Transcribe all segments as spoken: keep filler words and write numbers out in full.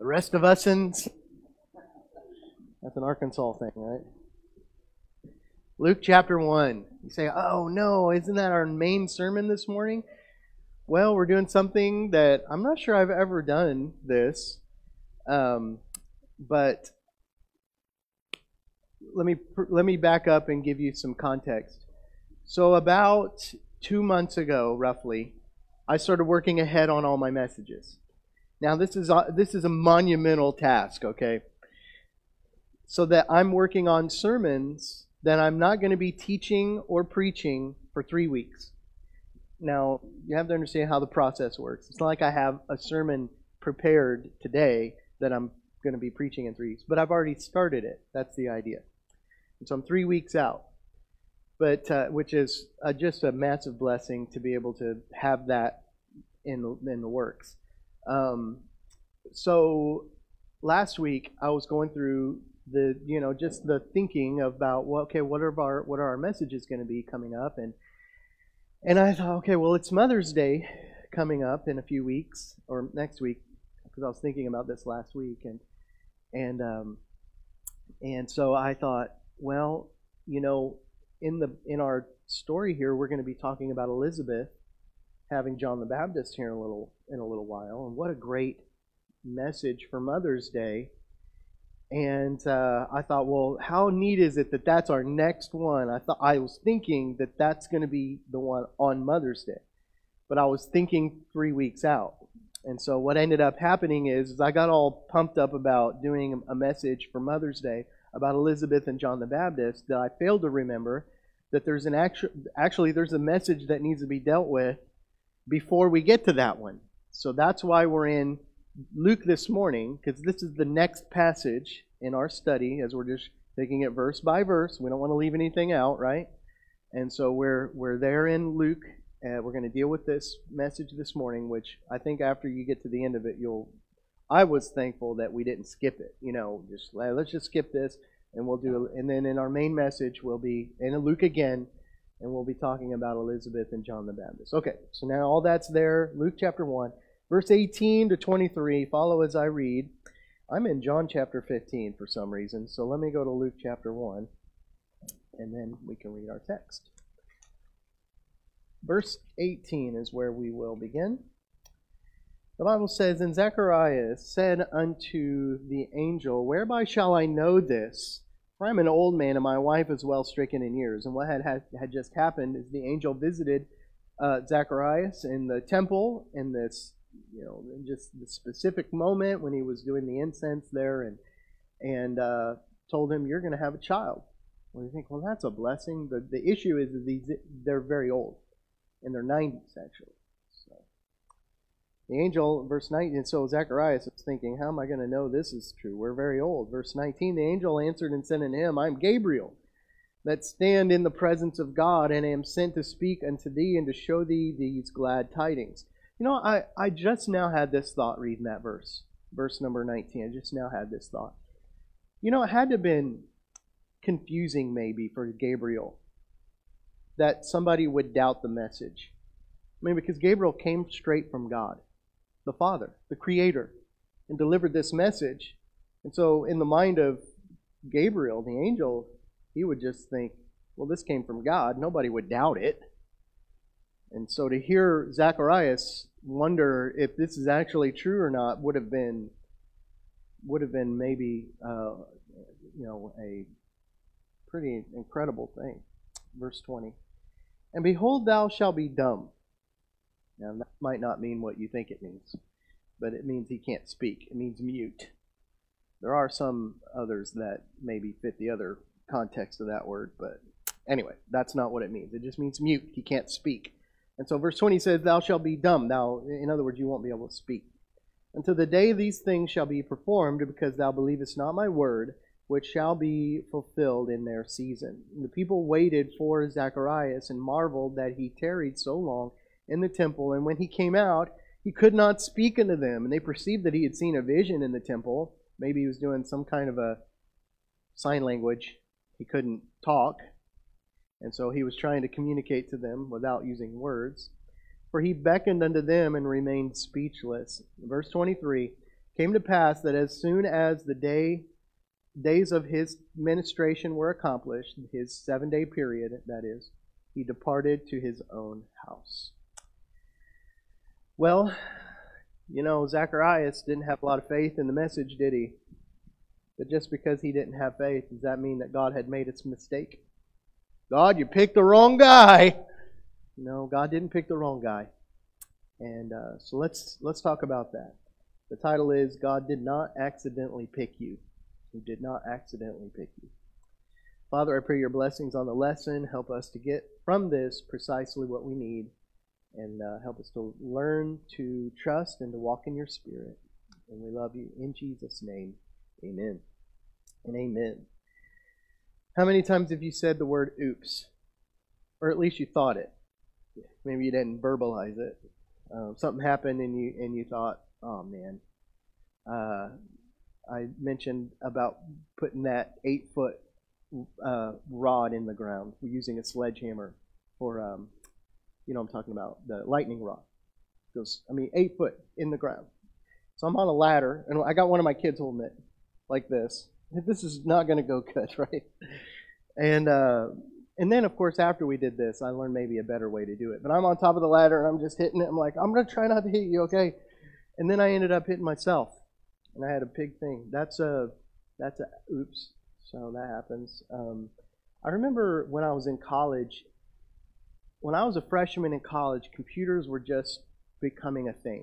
rest of us'ns. That's an Arkansas thing, right? Luke chapter one. You say, oh no, isn't that our main sermon this morning? Well, we're doing something that I'm not sure I've ever done this, um, but let me let me back up and give you some context. So about two months ago, roughly, I started working ahead on all my messages. Now this is a, this is a monumental task, okay? So that I'm working on sermons that I'm not going to be teaching or preaching for three weeks. Now, you have to understand how the process works. It's not like I have a sermon prepared today that I'm going to be preaching in three weeks, but I've already started it. That's the idea. And so I'm three weeks out, but uh, which is uh, just a massive blessing to be able to have that in the, in the works. Um, so last week I was going through the, you know, just the thinking about, well, okay, what are our what are our messages going to be coming up, and and I thought, okay, well, it's Mother's Day coming up in a few weeks or next week, because I was thinking about this last week, and and um, and so I thought, well, you know, in the in our story here, we're going to be talking about Elizabeth having John the Baptist here in a little in a little while, and what a great message for Mother's Day. And uh, I thought, well, how neat is it that that's our next one? I thought I was thinking that that's going to be the one on Mother's Day, but I was thinking three weeks out. And so what ended up happening is, is I got all pumped up about doing a message for Mother's Day about Elizabeth and John the Baptist that I failed to remember that there's an actual actually there's a message that needs to be dealt with before we get to that one. So that's why we're in Luke this morning, because this is the next passage in our study, as we're just taking it verse by verse. We don't want to leave anything out, right? And so we're we're there in Luke, and we're going to deal with this message this morning, which I think after you get to the end of it, you'll. I was thankful that we didn't skip it. You know, just let's just skip this, and we'll do. And then in our main message, we'll be in Luke again, and we'll be talking about Elizabeth and John the Baptist. Okay, so now all that's there. Luke chapter one. Verse eighteen to twenty-three, follow as I read. I'm in John chapter fifteen for some reason, so let me go to Luke chapter one, and then we can read our text. Verse eighteen is where we will begin. The Bible says, And Zacharias said unto the angel, Whereby shall I know this? For I am an old man, and my wife is well stricken in years. And what had, had, had just happened is the angel visited uh, Zacharias in the temple in this you know, just the specific moment when he was doing the incense there, and and uh, told him, you're going to have a child. Well, you think, well, that's a blessing. The the issue is that these they're very old, in their nineties actually. So the angel, verse nineteen, and so Zacharias is thinking, how am I going to know this is true? We're very old. Verse nineteen, the angel answered and said unto him, I'm Gabriel, that stand in the presence of God, and am sent to speak unto thee and to show thee these glad tidings. You know, I, I just now had this thought reading that verse, verse number nineteen. I just now had this thought. You know, it had to have been confusing maybe for Gabriel that somebody would doubt the message. I mean, because Gabriel came straight from God, the Father, the Creator, and delivered this message. And so in the mind of Gabriel, the angel, he would just think, well, this came from God. Nobody would doubt it. And so to hear Zacharias wonder if this is actually true or not would have been would have been maybe uh, you know a pretty incredible thing. Verse twenty. And behold, thou shalt be dumb. Now that might not mean what you think it means, but it means he can't speak. It means mute. There are some others that maybe fit the other context of that word, but anyway, that's not what it means. It just means mute. He can't speak. And so verse twenty says, Thou shalt be dumb. Thou, in other words, you won't be able to speak. Until the day these things shall be performed, because thou believest not my word, which shall be fulfilled in their season. And the people waited for Zacharias and marveled that he tarried so long in the temple. And when he came out, he could not speak unto them. And they perceived that he had seen a vision in the temple. Maybe he was doing some kind of a sign language. He couldn't talk. And so he was trying to communicate to them without using words. For he beckoned unto them and remained speechless. Verse twenty-three, came to pass that as soon as the day days of his ministration were accomplished, his seven-day period, that is, he departed to his own house. Well, you know, Zacharias didn't have a lot of faith in the message, did he? But just because he didn't have faith, does that mean that God had made its mistake? God, you picked the wrong guy. No, God didn't pick the wrong guy. And uh, so let's let's talk about that. The title is, God did not accidentally pick you. He did not accidentally pick you. Father, I pray your blessings on the lesson. Help us to get from this precisely what we need. And uh, help us to learn to trust and to walk in your Spirit. And we love you in Jesus' name. Amen. And amen. How many times have you said the word oops? Or at least you thought it. Maybe you didn't verbalize it. Um, something happened and you and you thought, oh man. Uh, I mentioned about putting that eight foot uh, rod in the ground. We're using a sledgehammer for, um, you know what I'm talking about, the lightning rod. It goes, I mean, eight foot in the ground. So I'm on a ladder, and I got one of my kids holding it like this. This is not going to go good, right? And uh, and then, of course, after we did this, I learned maybe a better way to do it. But I'm on top of the ladder, and I'm just hitting it. I'm like, I'm going to try not to hit you, okay? And then I ended up hitting myself, and I had a big thing. That's a, that's a oops. So that happens. Um, I remember when I was in college, when I was a freshman in college, computers were just becoming a thing.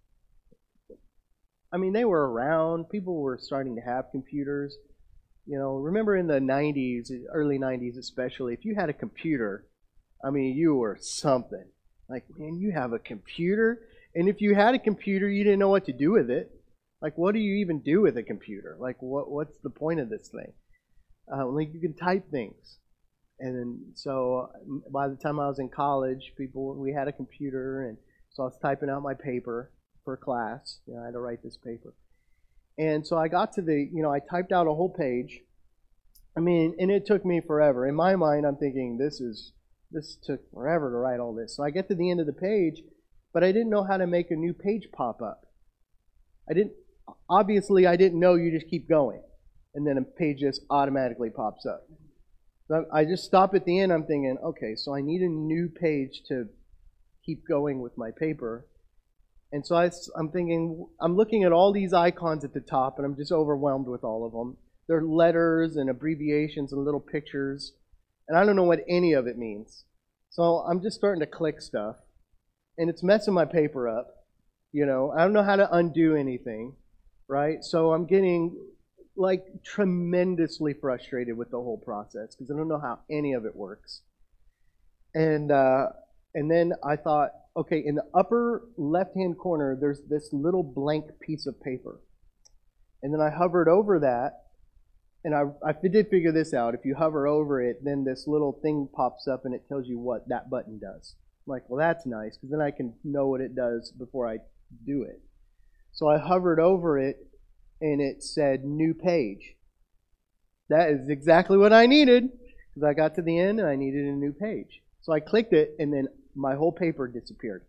I mean, they were around. People were starting to have computers. You know, remember in the nineties, early nineties especially, if you had a computer, I mean, you were something. Like, man, you have a computer? And if you had a computer, you didn't know what to do with it. Like, what do you even do with a computer? Like, what what's the point of this thing? Uh, like, you can type things. And then, so by the time I was in college, people, we had a computer, and so I was typing out my paper for class. You know, I had to write this paper. And so I got to the, you know, I typed out a whole page. I mean, and it took me forever. In my mind, I'm thinking, this is, this took forever to write all this. So I get to the end of the page, but I didn't know how to make a new page pop up. I didn't, obviously I didn't know you just keep going, and then a page just automatically pops up. So I just stop at the end, I'm thinking, okay, so I need a new page to keep going with my paper. And so I, I'm thinking, I'm looking at all these icons at the top, and I'm just overwhelmed with all of them. They're letters and abbreviations and little pictures, and I don't know what any of it means. So I'm just starting to click stuff, and it's messing my paper up. You know, I don't know how to undo anything, right? So I'm getting, like, tremendously frustrated with the whole process because I don't know how any of it works. And uh, and then I thought, okay, in the upper left-hand corner, there's this little blank piece of paper. And then I hovered over that, and I, I did figure this out. If you hover over it, then this little thing pops up, and it tells you what that button does. I'm like, well, that's nice, because then I can know what it does before I do it. So I hovered over it, and it said new page. That is exactly what I needed, because I got to the end, and I needed a new page. So I clicked it, and then my whole paper disappeared.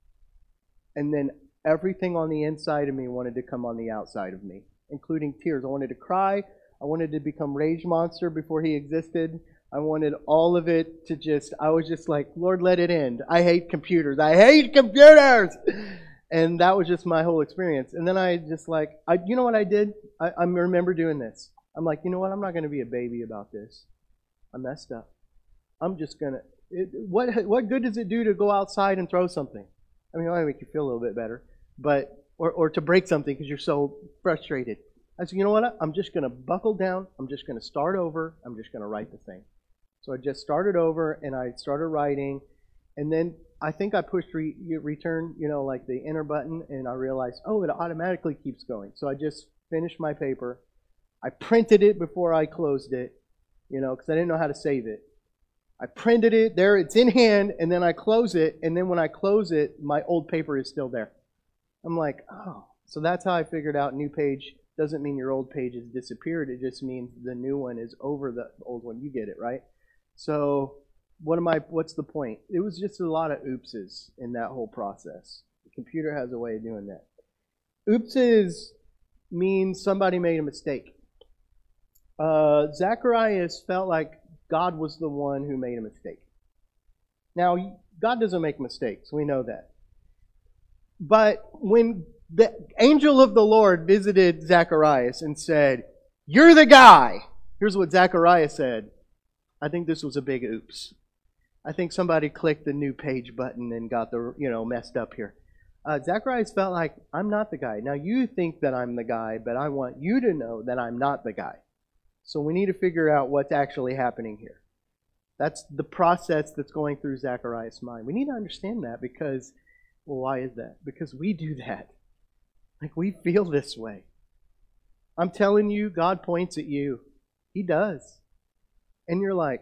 And then everything on the inside of me wanted to come on the outside of me, including tears. I wanted to cry. I wanted to become Rage Monster before he existed. I wanted all of it to just, I was just like, Lord, let it end. I hate computers. I hate computers! And that was just my whole experience. And then I just like, I, you know what I did? I, I remember doing this. I'm like, you know what? I'm not going to be a baby about this. I messed up. I'm just going to, It, what what good does it do to go outside and throw something? I mean, it might make you feel a little bit better, but or or to break something because you're so frustrated. I said, you know what? I'm just going to buckle down. I'm just going to start over. I'm just going to write the thing. So I just started over, and I started writing, and then I think I pushed re, return, you know, like the enter button, and I realized, oh, it automatically keeps going. So I just finished my paper. I printed it before I closed it, you know, because I didn't know how to save it. I printed it, there it's in hand, and then I close it, and then when I close it, my old paper is still there. I'm like, oh. So that's how I figured out new page doesn't mean your old page has disappeared, it just means the new one is over the old one. You get it, right? So what am I, what's the point? It was just a lot of oopses in that whole process. The computer has a way of doing that. Oopses means somebody made a mistake. Uh, Zacharias felt like God was the one who made a mistake. Now, God doesn't make mistakes. We know that. But when the angel of the Lord visited Zacharias and said, "You're the guy," here's what Zacharias said. I think this was a big oops. I think somebody clicked the new page button and got the, you know, messed up here. Uh, Zacharias felt like, I'm not the guy. Now you think that I'm the guy, but I want you to know that I'm not the guy. So we need to figure out what's actually happening here. That's the process that's going through Zacharias' mind. We need to understand that because, well, why is that? Because we do that. Like, we feel this way. I'm telling you, God points at you. He does. And you're like,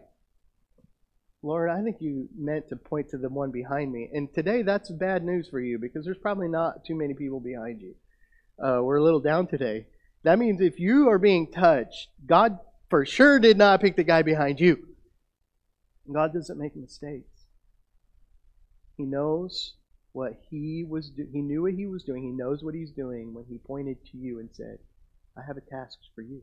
Lord, I think you meant to point to the one behind me. And today, that's bad news for you because there's probably not too many people behind you. Uh, we're a little down today. That means if you are being touched, God for sure did not pick the guy behind you. God doesn't make mistakes. He knows what he was do- he knew what he was doing. He knows what he's doing when he pointed to you and said, I have a task for you.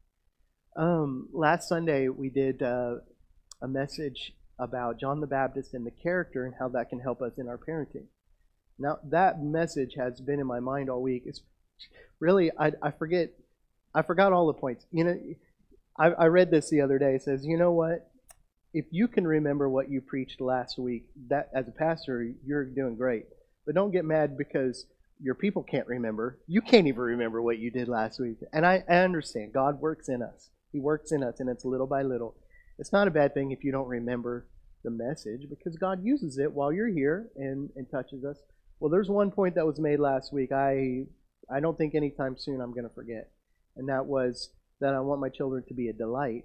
Um, last Sunday we did uh, a message about John the Baptist and the character and how that can help us in our parenting. Now that message has been in my mind all week. It's really I, I forget I forgot all the points. You know, I, I read this the other day. It says, you know what? If you can remember what you preached last week, that as a pastor, you're doing great. But don't get mad because your people can't remember. You can't even remember what you did last week. And I, I understand. God works in us. He works in us, and it's little by little. It's not a bad thing if you don't remember the message because God uses it while you're here and, and touches us. Well, there's one point that was made last week I I don't think anytime soon I'm going to forget. And that was that I want my children to be a delight.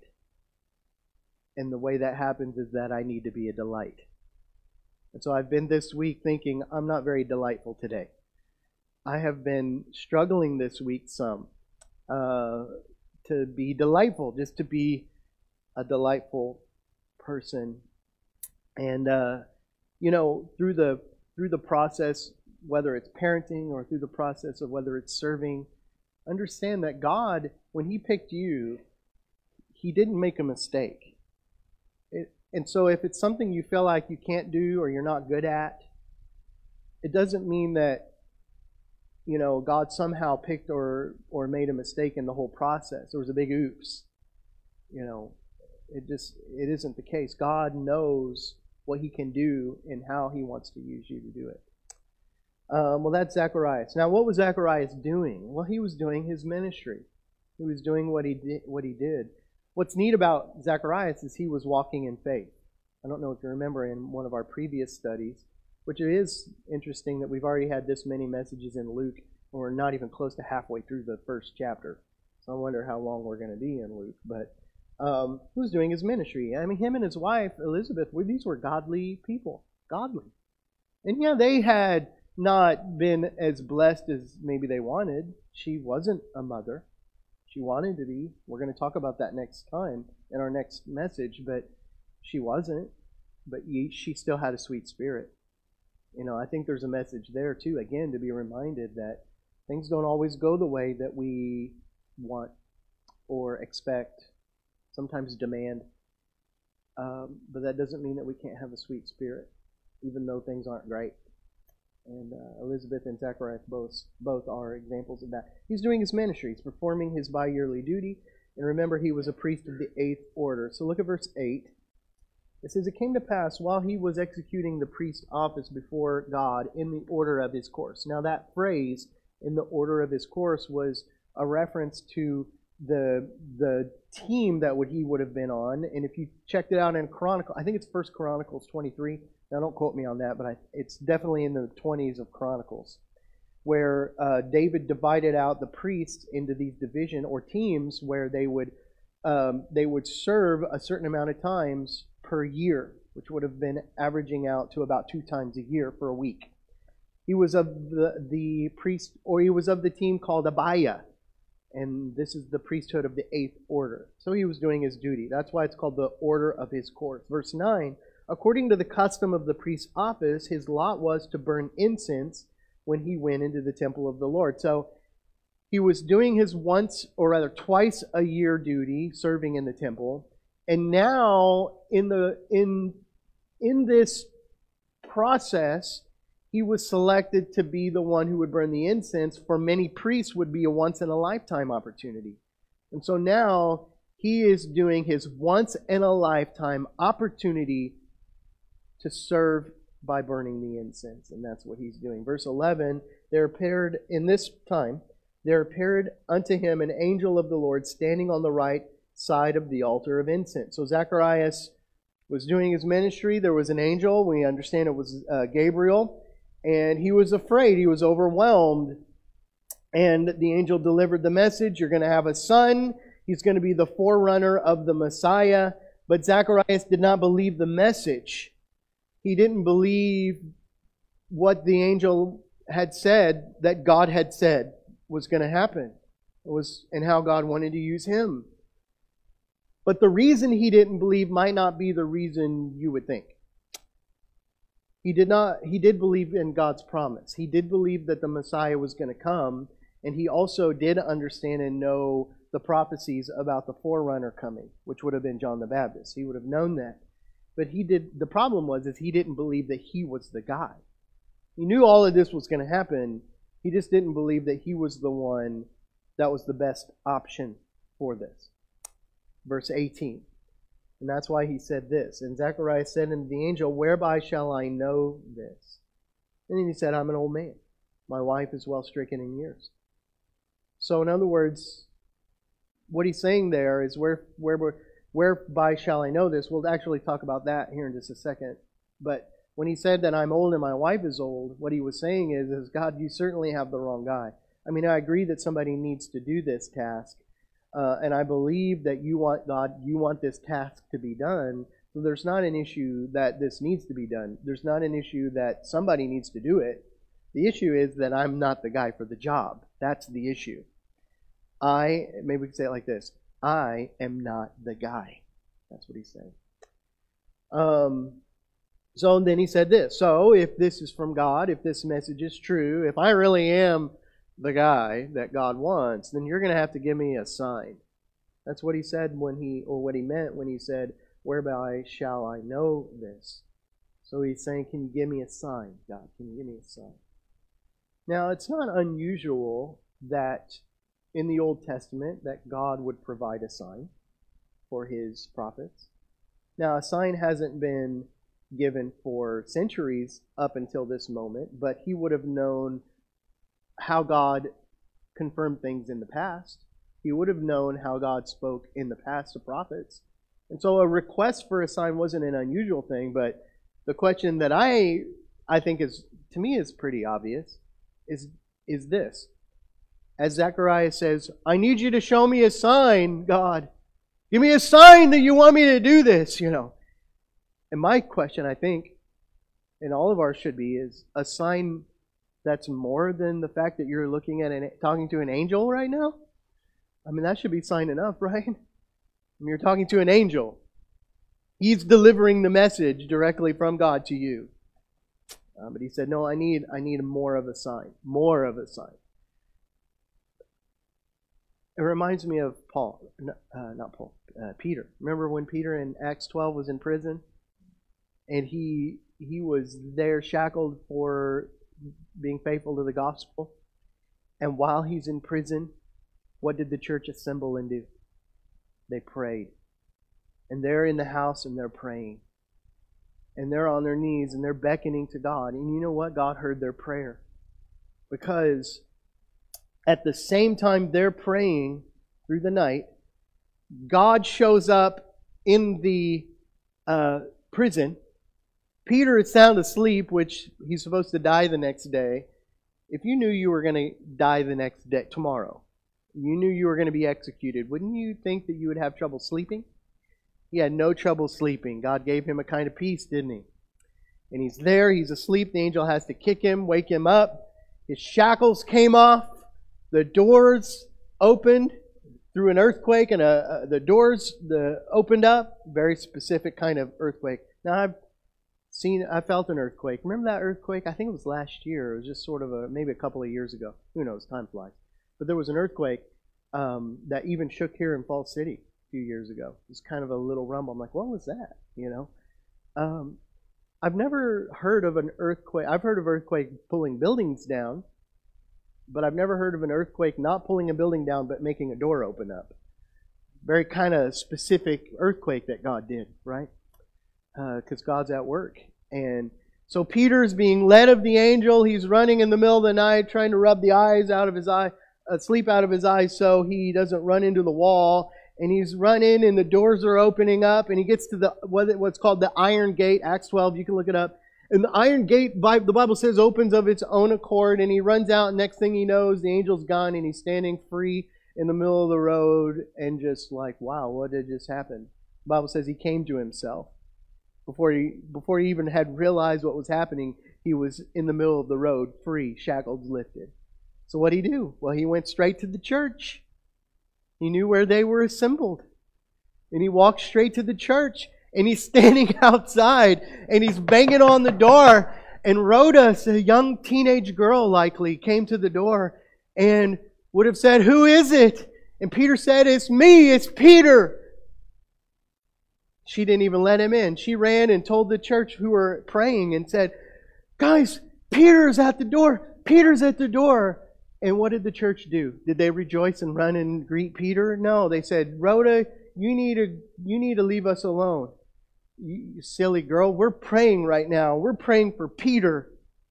And the way that happens is that I need to be a delight. And so I've been this week thinking I'm not very delightful today. I have been struggling this week some uh, to be delightful, just to be a delightful person. And, uh, you know, through the through the process, whether it's parenting or through the process of whether it's serving, understand that God, when He picked you, He didn't make a mistake. It, and so if it's something you feel like you can't do or you're not good at, it doesn't mean that, you know, God somehow picked or or made a mistake in the whole process. There was a big oops. You know, it just it isn't the case. God knows what He can do and how He wants to use you to do it. Um, well, that's Zacharias. Now, what was Zacharias doing? Well, he was doing his ministry. He was doing what he did. What he did. What's neat about Zacharias is he was walking in faith. I don't know if you remember in one of our previous studies, which it is interesting that we've already had this many messages in Luke, and we're not even close to halfway through the first chapter. So I wonder how long we're going to be in Luke. But um, he was doing his ministry. I mean, him and his wife, Elizabeth, were, these were godly people. Godly. And yeah, they had not been as blessed as maybe they wanted. She wasn't a mother. She wanted to be. We're going to talk about that next time in our next message, but she wasn't. But she still had a sweet spirit. You know, I think there's a message there too, again, to be reminded that things don't always go the way that we want or expect, sometimes demand. Um, but that doesn't mean that we can't have a sweet spirit, even though things aren't great. And uh, Elizabeth and Zacharias both, both are examples of that. He's doing his ministry. He's performing his bi-yearly duty. And remember, he was a priest of the eighth order. So look at verse eight. It says, It came to pass while he was executing the priest's office before God in the order of his course. Now that phrase, in the order of his course, was a reference to the the team that would he would have been on. And if you checked it out in Chronicle, I think it's First Chronicles twenty-three. Now, don't quote me on that, but I, it's definitely in the twenties of Chronicles, where uh, David divided out the priests into these division or teams where they would um, they would serve a certain amount of times per year, which would have been averaging out to about two times a year for a week. He was of the, the priest, or he was of the team called Abiah, and this is the priesthood of the eighth order. So he was doing his duty. That's why it's called the order of his course. Verse nine. According to the custom of the priest's office, his lot was to burn incense when he went into the temple of the Lord. So He was doing his once, or rather twice a year duty, serving in the temple. And now, in the in in this process, he was selected to be the one who would burn the incense. For many priests, would be a once in a lifetime opportunity. And so now he is doing his once in a lifetime opportunity to serve by burning the incense. And that's what he's doing. Verse eleven, there appeared in this time, there appeared unto him an angel of the Lord standing on the right side of the altar of incense. So Zacharias was doing his ministry. There was an angel. We understand it was uh, Gabriel. And he was afraid. He was overwhelmed. And the angel delivered the message. You're going to have a son. He's going to be the forerunner of the Messiah. But Zacharias did not believe the message. He didn't believe what the angel had said, that God had said was going to happen. It was, and how God wanted to use him. But the reason he didn't believe might not be the reason you would think. He did not. He did believe in God's promise. He did believe that the Messiah was going to come, and he also did understand and know the prophecies about the forerunner coming, which would have been John the Baptist. He would have known that. But he did. The problem was is he didn't believe that he was the guy. He knew all of this was going to happen. He just didn't believe that he was the one that was the best option for this. Verse eighteen. And that's why he said this. And Zacharias said unto the angel, whereby shall I know this? And then he said, I'm an old man. My wife is well stricken in years. So in other words, what he's saying there is, where, where, whereby shall I know this? We'll actually talk about that here in just a second. But when he said that I'm old and my wife is old, what he was saying is, is God, you certainly have the wrong guy. I mean, I agree that somebody needs to do this task. Uh, and I believe that you want, God, you want this task to be done. So there's not an issue that this needs to be done. There's not an issue that somebody needs to do it. The issue is that I'm not the guy for the job. That's the issue. I, maybe we can say it like this. I am not the guy. That's what he's saying. Um, so then he said this. So if this is from God, if this message is true, if I really am the guy that God wants, then you're going to have to give me a sign. That's what he said when he, or what he meant when he said, whereby shall I know this? So he's saying, can you give me a sign, God? Can you give me a sign? Now, it's not unusual that in the Old Testament that God would provide a sign for his prophets. Now, a sign hasn't been given for centuries up until this moment, but he would have known how God confirmed things in the past. He would have known how God spoke in the past to prophets. And so a request for a sign wasn't an unusual thing, but the question that I I think is, to me, is pretty obvious, is, is this. As Zechariah says, I need you to show me a sign, God. Give me a sign that you want me to do this, you know. And my question, I think, and all of ours should be, is a sign that's more than the fact that you're looking at and talking to an angel right now? I mean, that should be sign enough, right? I mean, you're talking to an angel. He's delivering the message directly from God to you. Uh, but he said, no, I need, I need more of a sign. More of a sign. It reminds me of Paul. Uh, not Paul. Uh, Peter. Remember when Peter in Acts twelve was in prison? And he he was there shackled for being faithful to the gospel. And while he's in prison, what did the church assemble and do? They prayed. And they're in the house and they're praying. And they're on their knees and they're beckoning to God. And you know what? God heard their prayer. Because at the same time they're praying through the night, God shows up in the uh, prison. Peter is sound asleep, which he's supposed to die the next day. If you knew you were going to die the next day, tomorrow, you knew you were going to be executed, wouldn't you think that you would have trouble sleeping? He had no trouble sleeping. God gave him a kind of peace, didn't he? And he's there, he's asleep. The angel has to kick him, wake him up. His shackles came off. The doors opened through an earthquake, and a, a, the doors the, opened up. Very specific kind of earthquake. Now, I've seen, I felt an earthquake. Remember that earthquake? I think it was last year. It was just sort of a, maybe a couple of years ago. Who knows? Time flies. But there was an earthquake um, that even shook here in Falls City a few years ago. It was kind of a little rumble. I'm like, what was that? You know, um, I've never heard of an earthquake. I've heard of earthquake pulling buildings down, but I've never heard of an earthquake not pulling a building down but making a door open up. Very kind of specific earthquake that God did, right? Because uh, God's at work. And so Peter's being led of the angel. He's running in the middle of the night, trying to rub the eyes out of his eye, uh, sleep out of his eyes, so he doesn't run into the wall. And he's running, and the doors are opening up, and he gets to the what's called the Iron Gate, Acts twelve. You can look it up. And the Iron Gate, the Bible says, opens of its own accord, and he runs out. And next thing he knows, the angel's gone, and he's standing free in the middle of the road, and just like, wow, what did just happen? The Bible says he came to himself. Before he, before he even had realized what was happening, he was in the middle of the road, free, shackles lifted. So what did he do? Well, he went straight to the church. He knew where they were assembled. And he walked straight to the church. And he's standing outside, and he's banging on the door. And Rhoda, a young teenage girl likely, came to the door and would have said, "Who is it?" And Peter said, "It's me, it's Peter." She didn't even let him in. She ran and told the church who were praying and said, "Guys, Peter's at the door. Peter's at the door." And what did the church do? Did they rejoice and run and greet Peter? No, they said, "Rhoda, you need to, you need to leave us alone. You silly girl, we're praying right now. We're praying for Peter."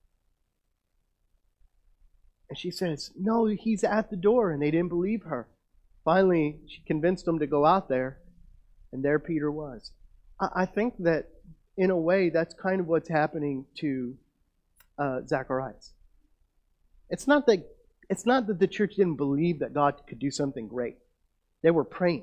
And she says, "No, he's at the door." And they didn't believe her. Finally, she convinced them to go out there. And there Peter was. I think that, in a way, that's kind of what's happening to uh, Zacharias. It's not that it's not that the church didn't believe that God could do something great. They were praying.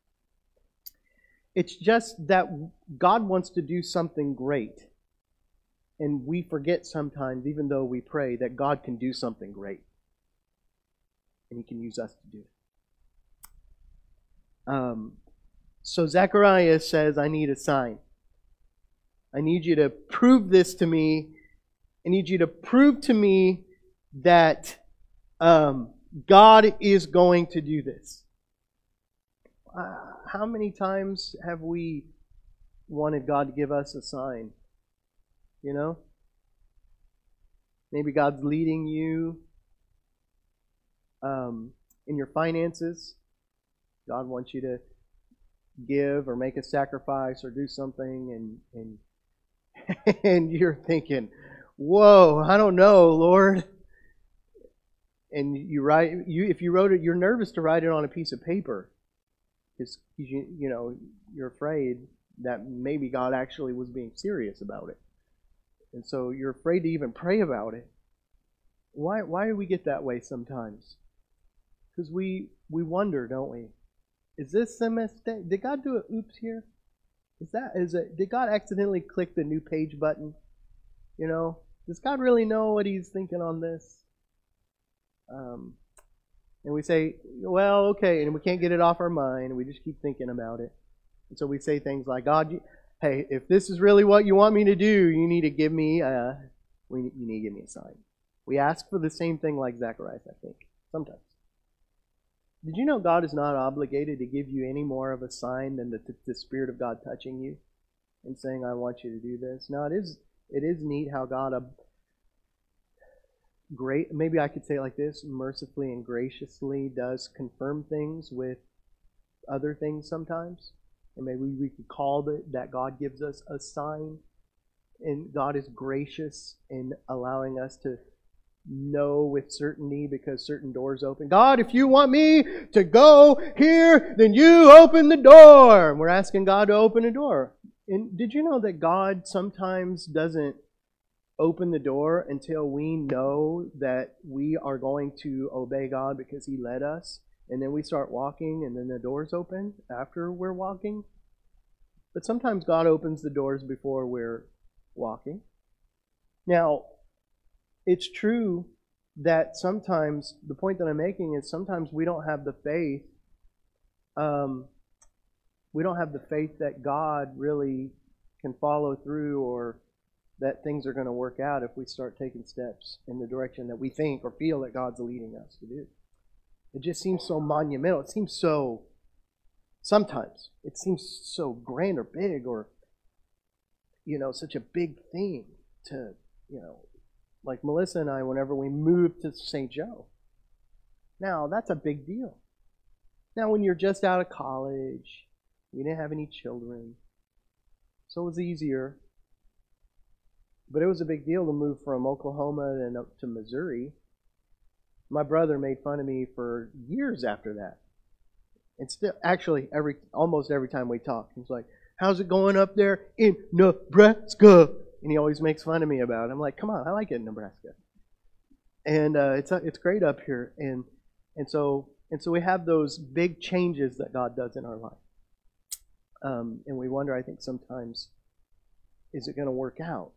It's just that God wants to do something great. And we forget sometimes, even though we pray, that God can do something great. And He can use us to do it. Um, so Zacharias says, "I need a sign. I need you to prove this to me. I need you to prove to me that um, God is going to do this." Uh, how many times have we wanted God to give us a sign? You know? Maybe God's leading you um, in your finances. God wants you to give or make a sacrifice or do something, and and and you're thinking, "Whoa, I don't know, Lord." And you write you if you wrote it, you're nervous to write it on a piece of paper. Because you, you know, you're afraid that maybe God actually was being serious about it. And so you're afraid to even pray about it. Why why do we get that way sometimes? Because we we wonder, don't we? Is this a mistake? Did God do an oops here? Is that is it? Did God accidentally click the new page button? You know, does God really know what He's thinking on this? Um, and we say, well, okay, and we can't get it off our mind, and we just keep thinking about it. And so we say things like, "God, you, hey, if this is really what you want me to do, you need to give me, uh, we, you need to give me a sign." We ask for the same thing like Zacharias, I think, sometimes. Did you know God is not obligated to give you any more of a sign than the, the Spirit of God touching you and saying, "I want you to do this"? Now, it is it is neat how God, uh, great, maybe I could say it like this, mercifully and graciously does confirm things with other things sometimes. And maybe we could call it that God gives us a sign. And God is gracious in allowing us to know with certainty because certain doors open. "God, if you want me to go here, then you open the door." And we're asking God to open a door. And did you know that God sometimes doesn't open the door until we know that we are going to obey God because He led us? And then we start walking, and then the doors open after we're walking. But sometimes God opens the doors before we're walking. Now, it's true that sometimes, the point that I'm making is sometimes we don't have the faith, um, we don't have the faith that God really can follow through, or that things are going to work out if we start taking steps in the direction that we think or feel that God's leading us to do. It just seems so monumental. It seems so, sometimes, it seems so grand or big or, you know, such a big thing to, you know, like Melissa and I, whenever we moved to Saint Joe. Now, that's a big deal. Now, when you're just out of college, you didn't have any children, so it was easier. But it was a big deal to move from Oklahoma and up to Missouri. My brother made fun of me for years after that. And still, actually, every almost every time we talk, he's like, "How's it going up there in Nebraska?" And he always makes fun of me about it. I'm like, "Come on, I like it in Nebraska." And uh, it's it's great up here, and and so and so we have those big changes that God does in our life, um, and we wonder, I think, sometimes, is it going to work out?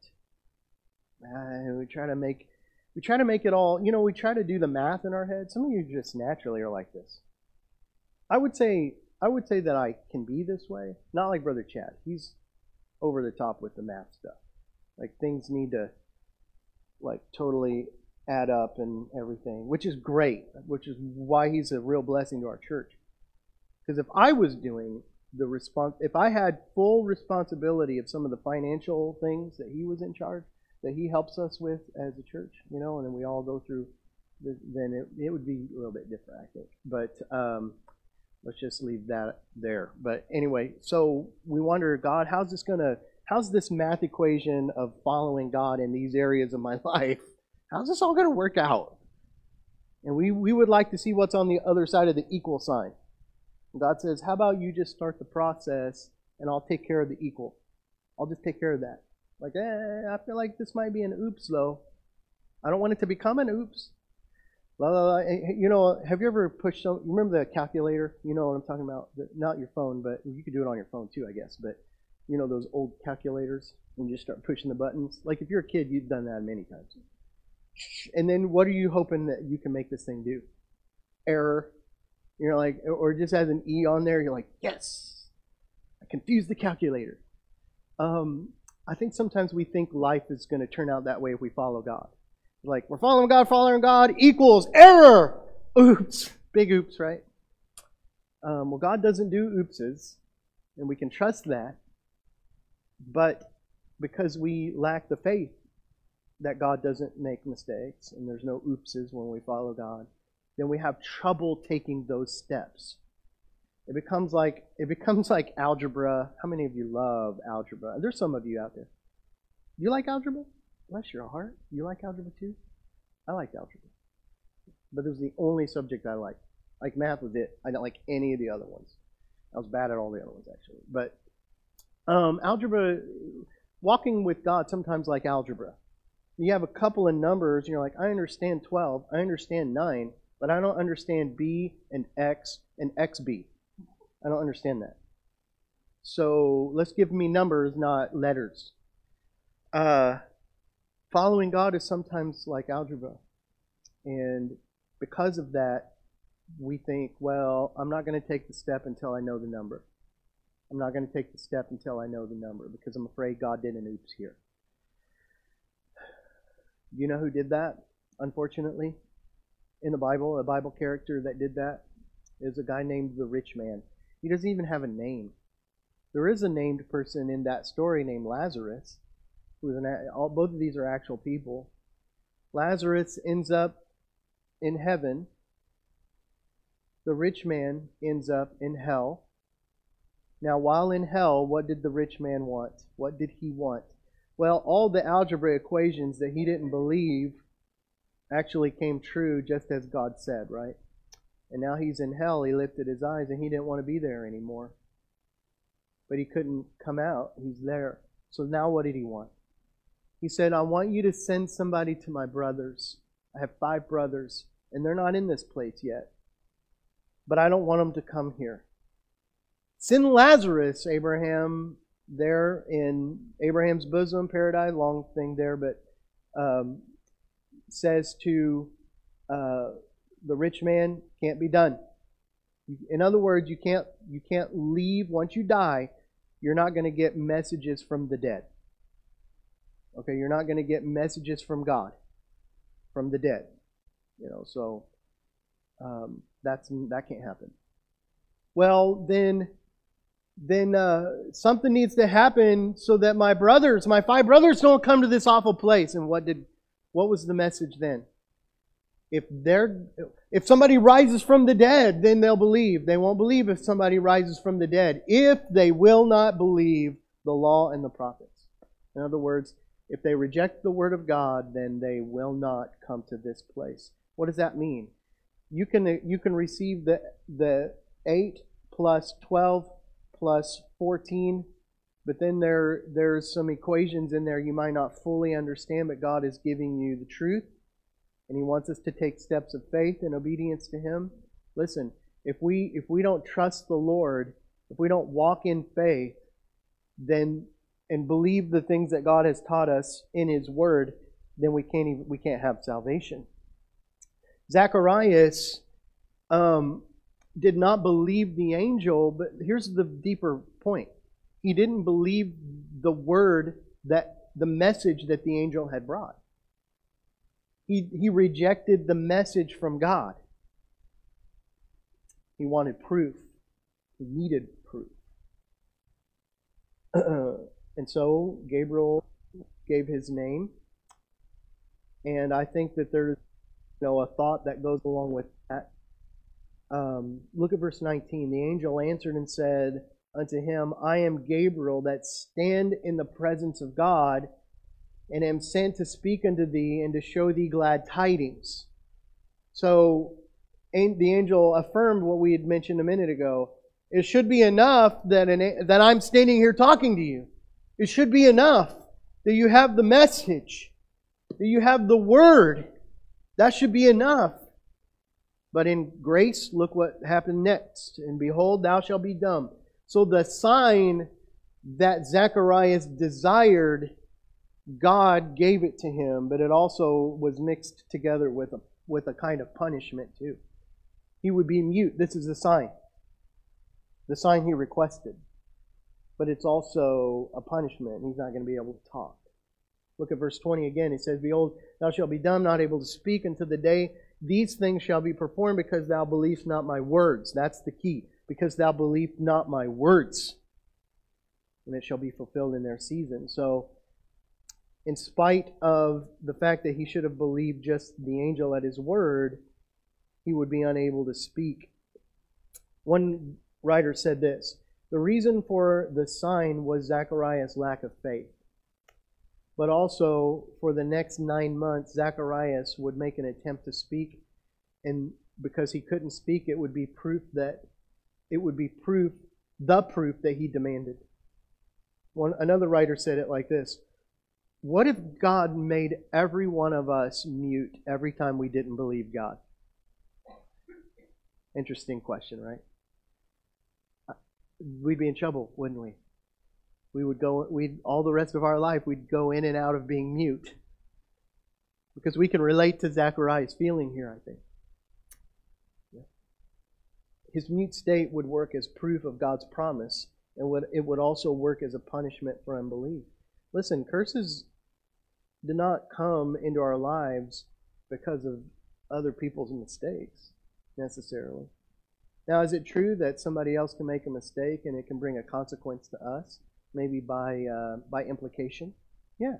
Uh, we try to make we try to make it all. You know, we try to do the math in our head. Some of you just naturally are like this. I would say I would say that I can be this way. Not like Brother Chad. He's over the top with the math stuff. Like things need to like totally add up and everything, which is great, which is why he's a real blessing to our church. Because if I was doing the response, if I had full responsibility of some of the financial things that he was in charge, that he helps us with as a church, you know, and then we all go through, the, then it, it would be a little bit different, I think. But um, let's just leave that there. But anyway, so we wonder, God, how's this going to, how's this math equation of following God in these areas of my life, how's this all going to work out? And we, we would like to see what's on the other side of the equal sign. And God says, how about you just start the process and I'll take care of the equal. I'll just take care of that. Like, eh, I feel like this might be an oops, though. I don't want it to become an oops. La, la, la. You know, have you ever pushed some, you remember the calculator? You know what I'm talking about? The, not your phone, but you could do it on your phone too, I guess. But you know those old calculators when you just start pushing the buttons? Like if you're a kid, you've done that many times. And then what are you hoping that you can make this thing do? Error. You're like, or it just has an E on there. You're like, yes, I confused the calculator. Um, I think sometimes we think life is going to turn out that way if we follow God. Like, we're following God, following God equals error. Oops. Big oops, right? Um, well, God doesn't do oopses, and we can trust that. But because we lack the faith that God doesn't make mistakes, and there's no oopses when we follow God, then we have trouble taking those steps. It becomes like it becomes like algebra. How many of you love algebra? There's some of you out there. You like algebra? Bless your heart. You like algebra too? I liked algebra. But it was the only subject I liked. Like math was it. I didn't like any of the other ones. I was bad at all the other ones, actually. But um, algebra, walking with God, sometimes like algebra. You have a couple of numbers, and you're like, I understand twelve, I understand nine, but I don't understand B and X and X B. I don't understand that. So let's give me numbers, not letters. Uh, following God is sometimes like algebra. And because of that, we think, well, I'm not going to take the step until I know the number. I'm not going to take the step until I know the number because I'm afraid God did an oops here. Do you know who did that, unfortunately? In the Bible, a Bible character that did that is a guy named the rich man. He doesn't even have a name. There is a named person in that story named Lazarus. Who's an, all, both of these are actual people. Lazarus ends up in heaven. The rich man ends up in hell. Now, while in hell, what did the rich man want? What did he want? Well, all the algebra equations that he didn't believe actually came true just as God said, right? And now he's in hell. He lifted his eyes and he didn't want to be there anymore. But he couldn't come out. He's there. So now what did he want? He said, I want you to send somebody to my brothers. I have five brothers, and they're not in this place yet. But I don't want them to come here. Send Lazarus, Abraham, there in Abraham's bosom, paradise, long thing there, but um, says to uh, the rich man, can't be done. In other words, you can't you can't leave once you die. You're not going to get messages from the dead. Okay, you're not going to get messages from God, from the dead. You know, so Um, that's that can't happen. Well, then, then uh, something needs to happen so that my brothers, my five brothers, don't come to this awful place. And what did, what was the message then? If they're, if somebody rises from the dead, then they'll believe. They won't believe if somebody rises from the dead, if they will not believe the law and the prophets. In other words, if they reject the Word of God, then they will not come to this place. What does that mean? You can you can receive the the eight plus twelve plus fourteen, but then there there's some equations in there you might not fully understand, but God is giving you the truth, and He wants us to take steps of faith and obedience to Him. Listen, if we if we don't trust the Lord, if we don't walk in faith, then and believe the things that God has taught us in His Word, then we can't even we can't have salvation. Zacharias um, did not believe the angel, but here's the deeper point. He didn't believe the word that the message that the angel had brought. He, he rejected the message from God. He wanted proof. He needed proof. And so Gabriel gave his name. And I think that there's you know, a thought that goes along with that. Um, look at verse nineteen. The angel answered and said unto him, I am Gabriel that stand in the presence of God, and am sent to speak unto thee and to show thee glad tidings. So the angel affirmed what we had mentioned a minute ago. It should be enough that, an, that I'm standing here talking to you. It should be enough that you have the message, that you have the word. That should be enough. But in grace, look what happened next. And behold, thou shalt be dumb. So the sign that Zacharias desired, God gave it to him, but it also was mixed together with a, with a kind of punishment too. He would be mute. This is the sign. The sign he requested. But it's also a punishment. He's not going to be able to talk. Look at verse twenty again. It says, behold, thou shalt be dumb, not able to speak until the day these things shall be performed, because thou believest not my words. That's the key. Because thou believest not my words. And it shall be fulfilled in their season. So, in spite of the fact that he should have believed just the angel at his word, he would be unable to speak. One writer said this, the reason for the sign was Zacharias' lack of faith. But also, for the next nine months, Zacharias would make an attempt to speak, and because he couldn't speak, it would be proof that it would be proof, the proof that he demanded. One another writer said it like this: what if God made every one of us mute every time we didn't believe God? Interesting question, right? We'd be in trouble, wouldn't we? We would go, we'd, all the rest of our life, we'd go in and out of being mute. Because we can relate to Zacharias' feeling here, I think. Yeah. His mute state would work as proof of God's promise, and would, it would also work as a punishment for unbelief. Listen, curses do not come into our lives because of other people's mistakes, necessarily. Now, is it true that somebody else can make a mistake and it can bring a consequence to us? Maybe by uh, by implication? Yeah.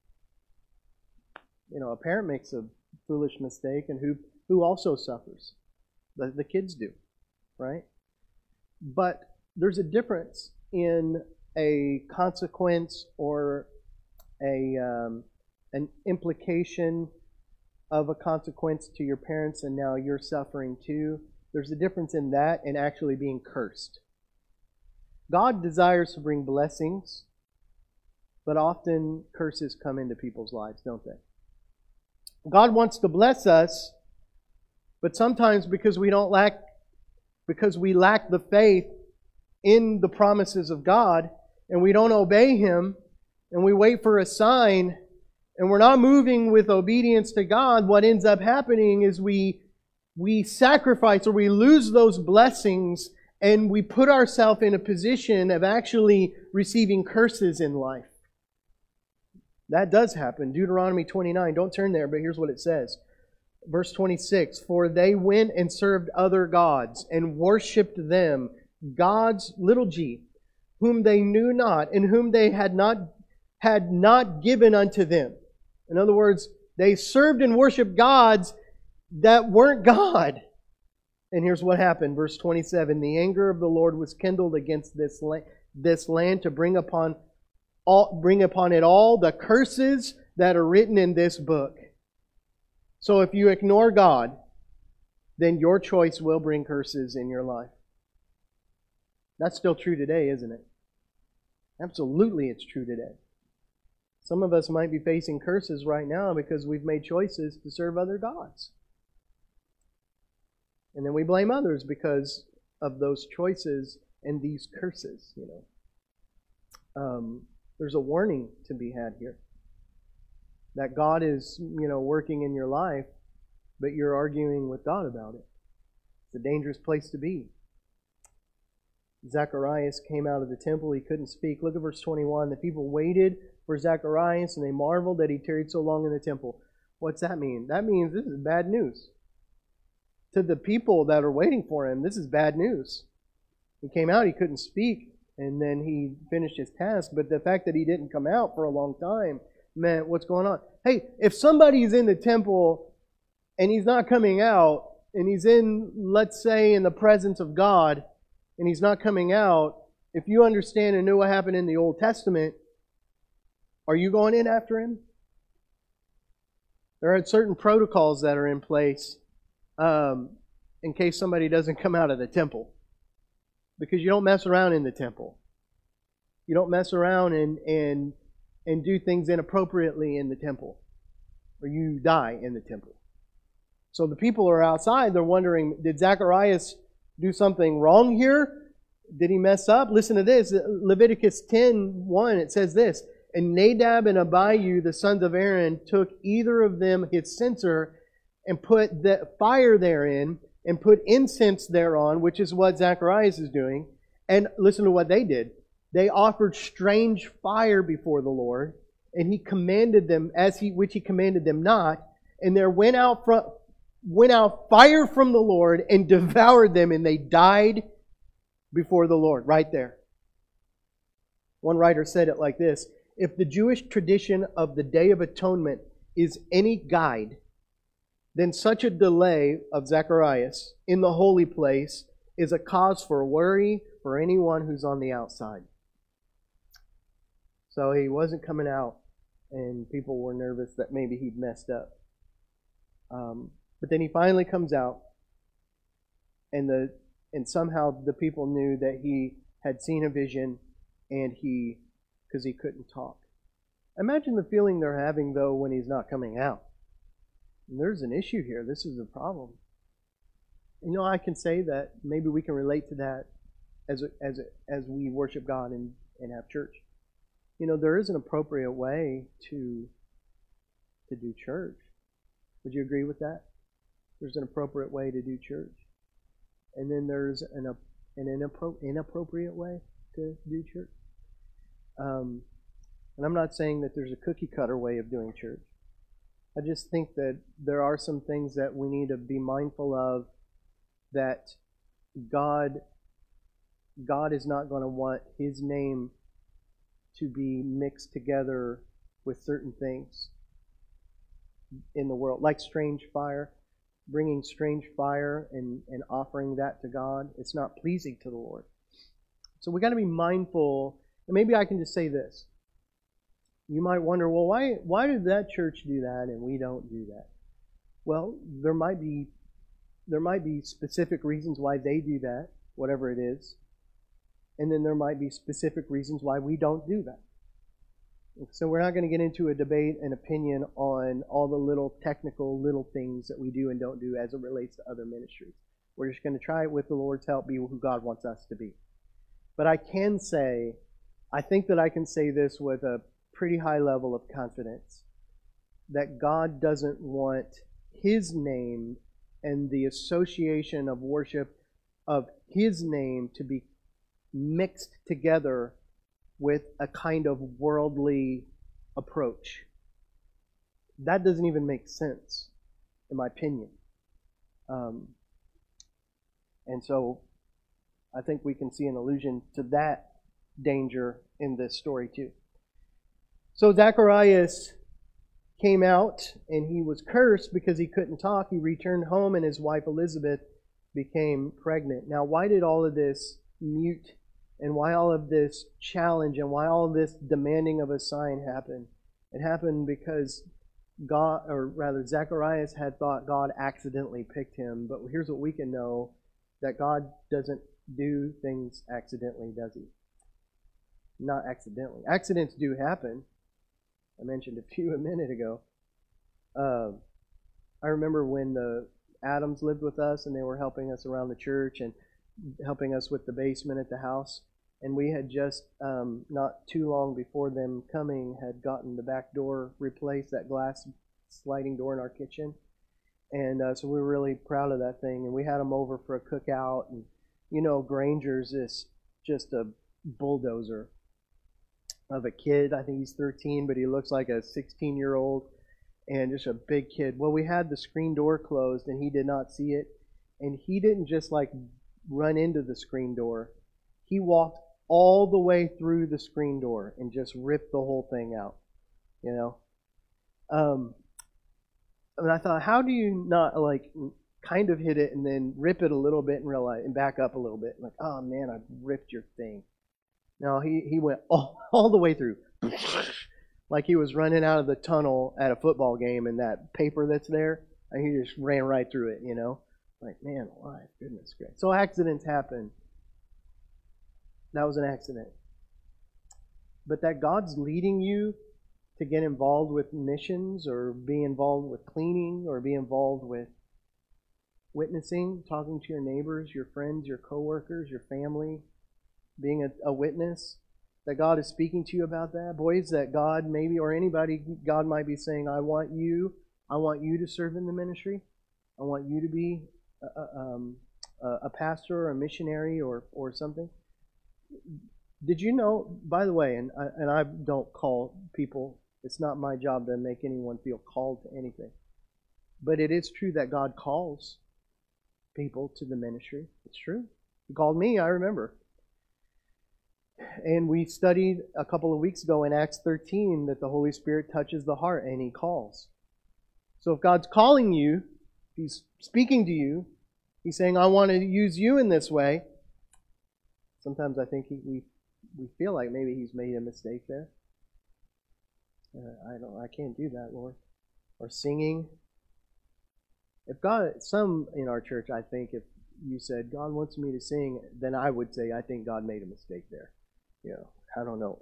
You know, a parent makes a foolish mistake, and who, who also suffers? The, the kids do, right? But there's a difference in a consequence or a um, an implication of a consequence to your parents, and now you're suffering too. There's a difference in that and actually being cursed. God desires to bring blessings, but often curses come into people's lives, don't they? God wants to bless us, but sometimes because we don't lack, because we lack the faith in the promises of God, and we don't obey Him, and we wait for a sign, and we're not moving with obedience to God, what ends up happening is we we sacrifice or we lose those blessings, and we put ourselves in a position of actually receiving curses in life. That does happen. Deuteronomy twenty-nine. Don't turn there, but here's what it says. Verse twenty-six, for they went and served other gods and worshipped them, gods, little g, whom they knew not and whom they had not had not given unto them. In other words, they served and worshipped gods that weren't God. And here's what happened. Verse twenty-seven, the anger of the Lord was kindled against this land, this land to bring upon all, bring upon it all the curses that are written in this book. So if you ignore God, then your choice will bring curses in your life. That's still true today, isn't it? Absolutely, it's true today. Some of us might be facing curses right now because we've made choices to serve other gods. And then we blame others because of those choices and these curses, you know. Um, there's a warning to be had here. That God is, you know, working in your life, but you're arguing with God about it. It's a dangerous place to be. Zacharias came out of the temple. He couldn't speak. Look at verse twenty-one. The people waited for Zacharias, and they marveled that he tarried so long in the temple. What's that mean? That means this is bad news. To the people that are waiting for him, this is bad news. He came out, he couldn't speak, and then he finished his task. But the fact that he didn't come out for a long time meant, what's going on? Hey, if somebody's in the temple and he's not coming out, and he's in, let's say, in the presence of God, and he's not coming out, if you understand and know what happened in the Old Testament, are you going in after him? There are certain protocols that are in place um, in case somebody doesn't come out of the temple. Because you don't mess around in the temple. You don't mess around and and and do things inappropriately in the temple. Or you die in the temple. So the people are outside, they're wondering, did Zacharias do something wrong here? Did he mess up? Listen to this. Leviticus ten one, it says this. And Nadab and Abihu, the sons of Aaron, took either of them his censer and put the fire therein and put incense thereon, which is what Zacharias is doing. And listen to what they did. They offered strange fire before the Lord, and He commanded them, as He which He commanded them not. And there went out from, went out fire from the Lord and devoured them, and they died before the Lord. Right there. One writer said it like this. If the Jewish tradition of the Day of Atonement is any guide, then such a delay of Zacharias in the holy place is a cause for worry for anyone who's on the outside. So he wasn't coming out, and people were nervous that maybe he'd messed up. Um, but then he finally comes out, and the and somehow the people knew that he had seen a vision, and he, because he couldn't talk. Imagine the feeling they're having, though, when he's not coming out. And there's an issue here. This is a problem. You know, I can say that maybe we can relate to that as a, as a, as we worship God and, and have church. You know, there is an appropriate way to to do church. Would you agree with that? There's an appropriate way to do church. And then there's an, an inappro- inappropriate way to do church. Um, and I'm not saying that there's a cookie cutter way of doing church. I just think that there are some things that we need to be mindful of, that God, God is not going to want His name to be mixed together with certain things in the world, like strange fire, bringing strange fire and, and offering that to God. It's not pleasing to the Lord. So we got to be mindful. And maybe I can just say this. You might wonder, well, why why did that church do that and we don't do that? Well, there might be there might be specific reasons why they do that, whatever it is. And then there might be specific reasons why we don't do that. So we're not going to get into a debate and opinion on all the little technical little things that we do and don't do as it relates to other ministries. We're just going to try, with the Lord's help, be who God wants us to be. But I can say, I think that I can say this with a pretty high level of confidence, that God doesn't want His name and the association of worship of His name to be mixed together with a kind of worldly approach. That doesn't even make sense. in my opinion. Um, and so I think we can see an allusion to that danger in this story too. So Zacharias came out and he was cursed because he couldn't talk. He returned home and his wife Elizabeth became pregnant. Now, why did all of this mute and why all of this challenge and why all of this demanding of a sign happen? It happened because God, or rather Zacharias had thought God accidentally picked him. But here's what we can know, that God doesn't do things accidentally, does he? Not accidentally. Accidents do happen. I mentioned a few a minute ago. Uh, I remember when the Adams lived with us and they were helping us around the church and helping us with the basement at the house. And we had just, um, not too long before them coming, had gotten the back door replaced, that glass sliding door in our kitchen. And uh, so we were really proud of that thing. And we had them over for a cookout. And, you know, Granger's is just a bulldozer of a kid. I think he's thirteen, but he looks like a sixteen-year-old and just a big kid. Well, we had the screen door closed, and he did not see it. And he didn't just, like, run into the screen door. He walked all the way through the screen door and just ripped the whole thing out, you know. Um, and I thought, how do you not, like, kind of hit it and then rip it a little bit and realize and back up a little bit? Like, oh, man, I ripped your thing. No, he, he went all, all the way through. Like he was running out of the tunnel at a football game and that paper that's there, and he just ran right through it, you know. Like, man, why? Goodness gracious. So accidents happen. That was an accident. But that God's leading you to get involved with missions or be involved with cleaning or be involved with witnessing, talking to your neighbors, your friends, your coworkers, your family, being a, a witness, that God is speaking to you about that. Boys, that God maybe, or anybody, God might be saying, I want you, I want you to serve in the ministry. I want you to be a, a, um, a pastor or a missionary or, or something. Did you know, by the way, and I, and I don't call people, it's not my job to make anyone feel called to anything. But it is true that God calls people to the ministry. It's true. He called me, I remember. And we studied a couple of weeks ago in Acts thirteen that the Holy Spirit touches the heart and He calls. So if God's calling you, He's speaking to you, He's saying, I want to use you in this way. Sometimes I think he, we we feel like maybe He's made a mistake there. Uh, I don't. I can't do that, Lord. Or singing. If God, some in our church, I think if you said, God wants me to sing, then I would say, I think God made a mistake there. You know, I don't know.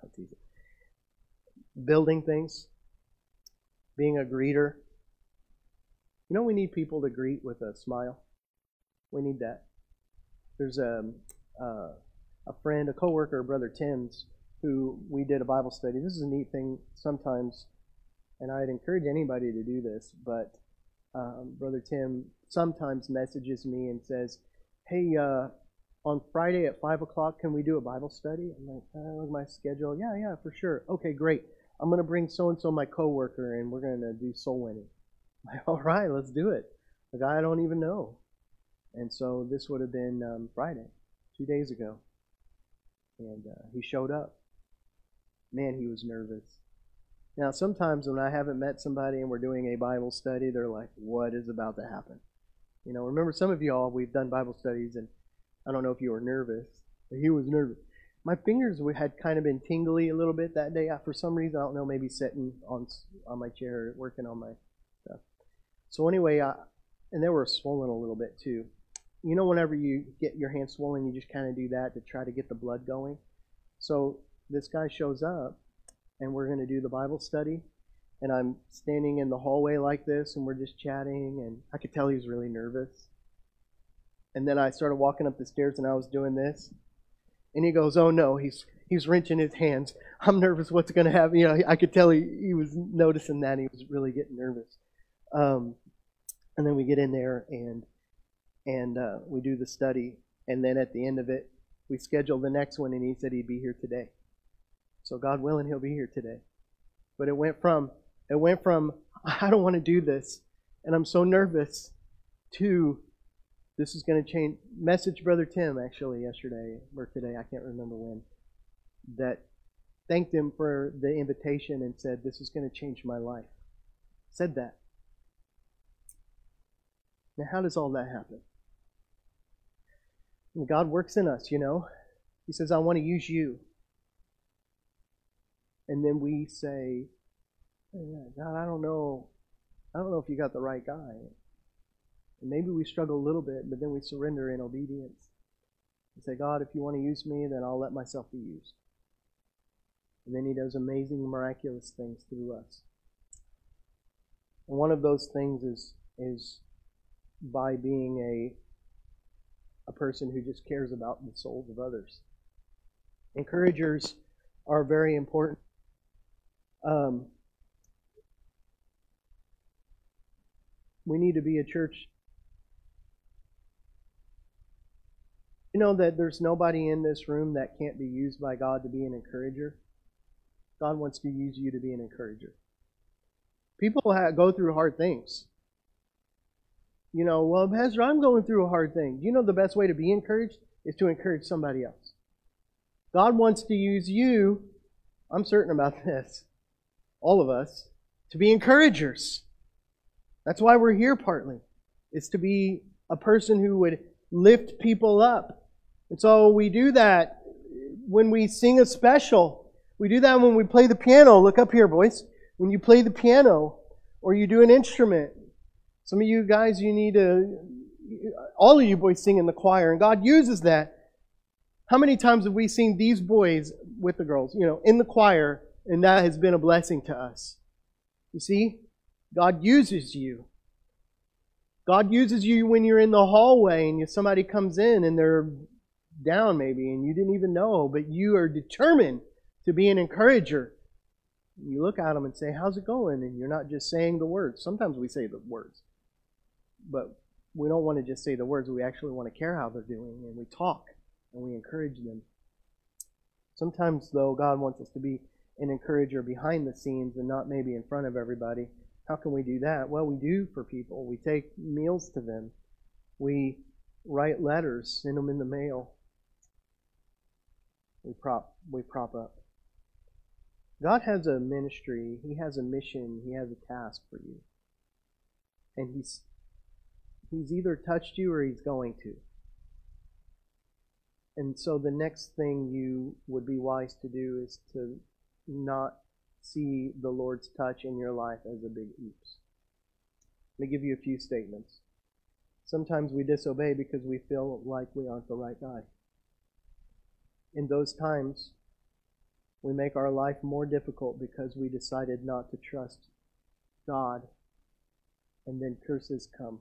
Building things, being a greeter. You know, we need people to greet with a smile. We need that. There's a, uh, a friend, a coworker, Brother Tim's, who we did a Bible study. This is a neat thing sometimes, and I'd encourage anybody to do this, but um, Brother Tim sometimes messages me and says, hey, uh, on Friday at five o'clock, can we do a Bible study? I'm like, oh, look at my schedule. Yeah, yeah, for sure. Okay, great. I'm going to bring so-and-so, my coworker, and we're going to do soul winning. I'm like, all right, let's do it. A guy I don't even know. And so this would have been um, Friday, two days ago. And uh, he showed up. Man, he was nervous. Now, sometimes when I haven't met somebody and we're doing a Bible study, they're like, what is about to happen? You know, remember some of y'all, we've done Bible studies, and I don't know if you were nervous, but he was nervous. My fingers had kind of been tingly a little bit that day. For some reason, I don't know, maybe sitting on on my chair, working on my stuff. So anyway, I, and they were swollen a little bit too. You know, whenever you get your hand swollen, you just kind of do that to try to get the blood going. So this guy shows up, and we're going to do the Bible study. And I'm standing in the hallway like this, and we're just chatting, and I could tell he was really nervous. And then I started walking up the stairs, and I was doing this. And he goes, oh no, he's he's wrenching his hands. I'm nervous what's going to happen. You know, I could tell he, he was noticing that. He was really getting nervous. Um, and then we get in there, and and uh, we do the study. And then at the end of it, we schedule the next one, and he said he'd be here today. So God willing, he'll be here today. But it went from it went from I don't want to do this And I'm so nervous to, this is going to change. Message Brother Tim, actually, yesterday or today, I can't remember when, that thanked him for the invitation and said, this is going to change my life. Said that. Now, how does all that happen? And God works in us, you know. He says, I want to use you. And then we say, God, I don't know. I don't know if you got the right guy. And maybe we struggle a little bit, but then we surrender in obedience. And say, God, if you want to use me, then I'll let myself be used. And then He does amazing, miraculous things through us. And one of those things is, is by being a, a person who just cares about the souls of others. Encouragers are very important. Um, we need to be a church. You know that there's nobody in this room that can't be used by God to be an encourager? God wants to use you to be an encourager. People have, go through hard things. You know, well, Pastor, I'm going through a hard thing. You know the best way to be encouraged is to encourage somebody else. God wants to use you, I'm certain about this, all of us, to be encouragers. That's why we're here partly, is to be a person who would lift people up. And so we do that when we sing a special. We do that when we play the piano. Look up here, boys. When you play the piano or you do an instrument. Some of you guys, you need to, all of you boys sing in the choir, and God uses that. How many times have we seen these boys with the girls, you know, in the choir, and that has been a blessing to us? You see, God uses you. God uses you when you're in the hallway and somebody comes in and they're down maybe and you didn't even know, but you are determined to be an encourager. You look at them and say, how's it going? And you're not just saying the words. Sometimes we say the words, but we don't want to just say the words. We actually want to care how they're doing, and we talk and we encourage them. Sometimes, though, God wants us to be an encourager behind the scenes and not maybe in front of everybody. How can we do that? Well, we do for people. We take meals to them. We write letters, send them in the mail. We prop, we prop up. God has a ministry. He has a mission. He has a task for you. And He's He's either touched you or He's going to. And so the next thing you would be wise to do is to not see the Lord's touch in your life as a big oops. Let me give you a few statements. Sometimes we disobey because we feel like we aren't the right guy. In those times, we make our life more difficult because we decided not to trust God, and then curses come.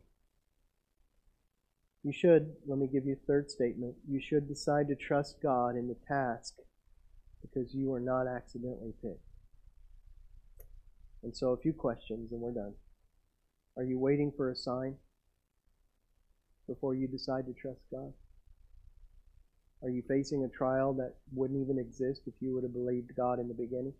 You should, let me give you a third statement, you should decide to trust God in the task because you are not accidentally picked. And so a few questions and we're done. Are you waiting for a sign before you decide to trust God? Are you facing a trial that wouldn't even exist if you would have believed God in the beginning?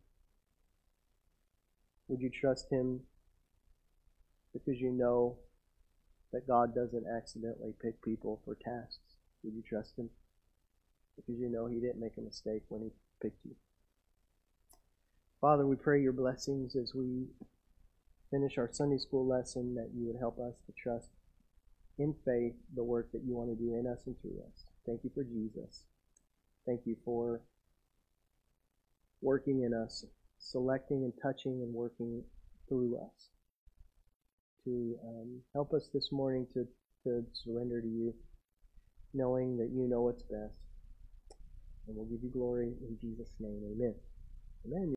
Would you trust Him because you know that God doesn't accidentally pick people for tasks? Would you trust Him because you know He didn't make a mistake when He picked you? Father, we pray your blessings as we finish our Sunday school lesson, that you would help us to trust in faith the work that you want to do in us and through us. Thank you for Jesus. Thank you for working in us, selecting and touching and working through us to um, help us this morning to, to surrender to you, knowing that you know what's best. And we'll give you glory in Jesus' name. Amen. Amen.